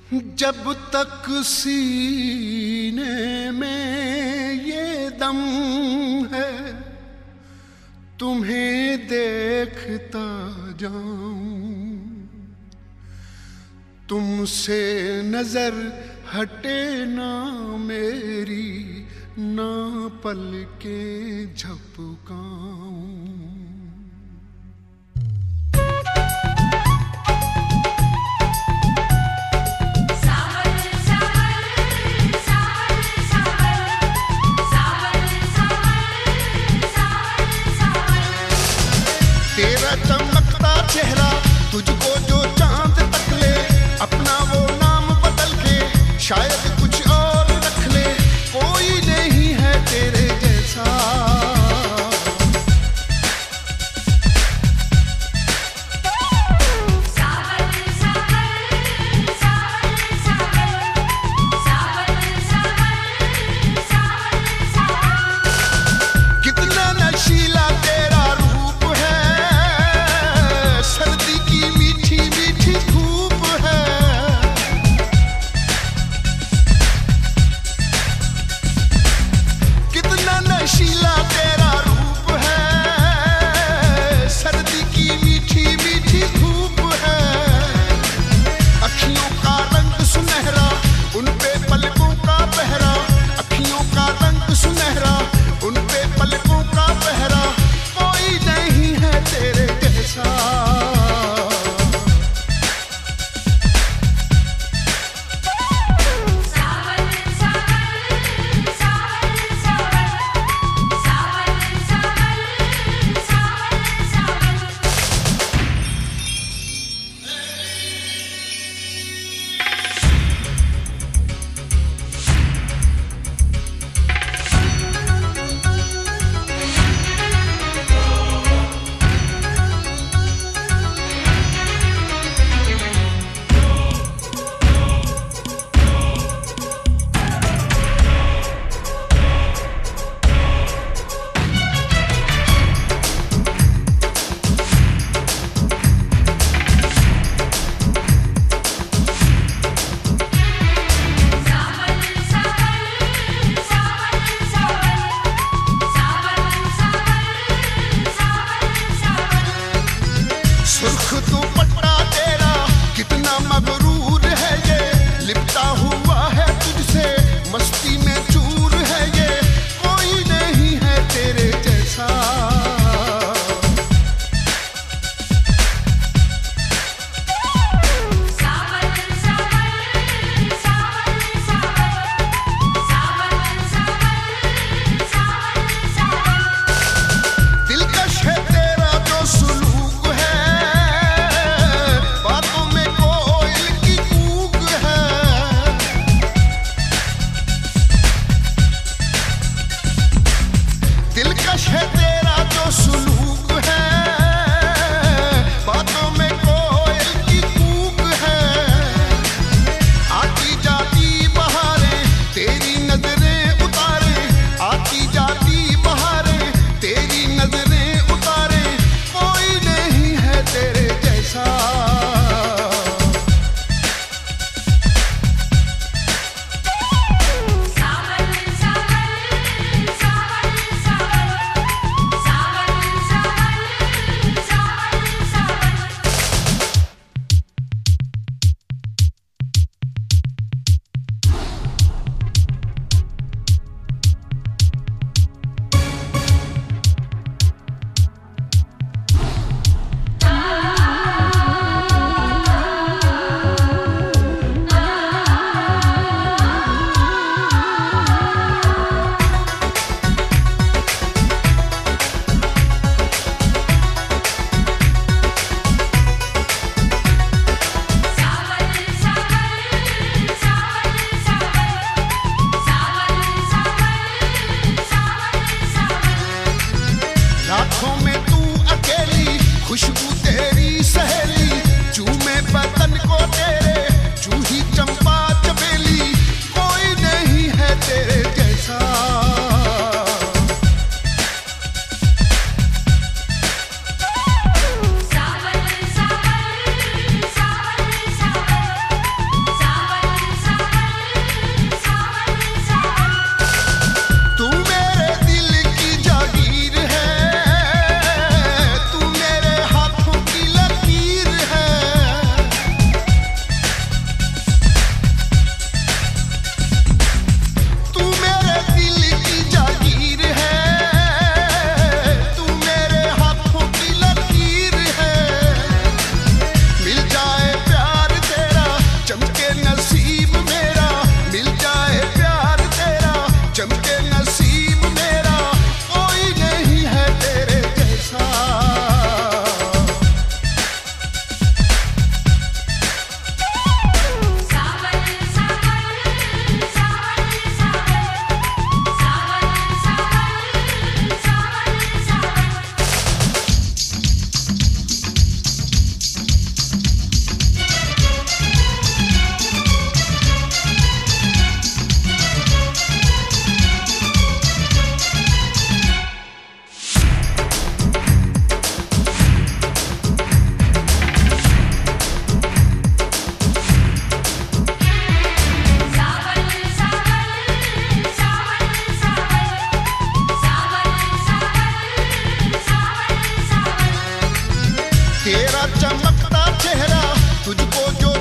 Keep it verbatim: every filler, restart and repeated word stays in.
जब तक सीने में ये दम है तुम्हें देखता जाऊं, तुमसे नजर हटे ना मेरी, ना पलकें झपकाऊं। तेरा चमकता चेहरा तुझको जो चांद तक ले, अपना वो नाम बदल के शायद कुछ और रख ले, कोई नहीं है तेरे जैसा। कितना नशीला तेरा रूप है, सर्दी की मीठी मीठी धूप है। कितना नशीला तेरा रूप है, सर्दी की मीठी मीठी धूप है। अखियों का रंग सुनहरा, उन पे पलकों का पहरा, अखियों का रंग सुनहरा, उन पे पलकों का पहरा, कोई नहीं है तेरे जैसा। सुर्ख दुपट्टा तेरा कितना मगरूर है ये, लिपटा हुआ है तुझसे मस्ती में चूर है ये, कोई नहीं है तेरे जैसा। दिलकश है तेरा जो सुलूक है, बातों में कोयल की कूक है। दिलकश है तेरा जो सुलूक है, बातों में कोयल की कूक है। आती जाती बहारें तेरी नजरें उतारे, आती जाती बहारें तेरी नजरें उतारे, कोई नहीं है तेरे जैसा। रातों में तू अकेली, खुशबू तेरी सहेली, चूमे बदन को तेरे जूही चंपा चमेली, कोई नहीं है तेरे जैसा। सावन सावन सावन सावन तेरा चमकता चेहरा तुझको जो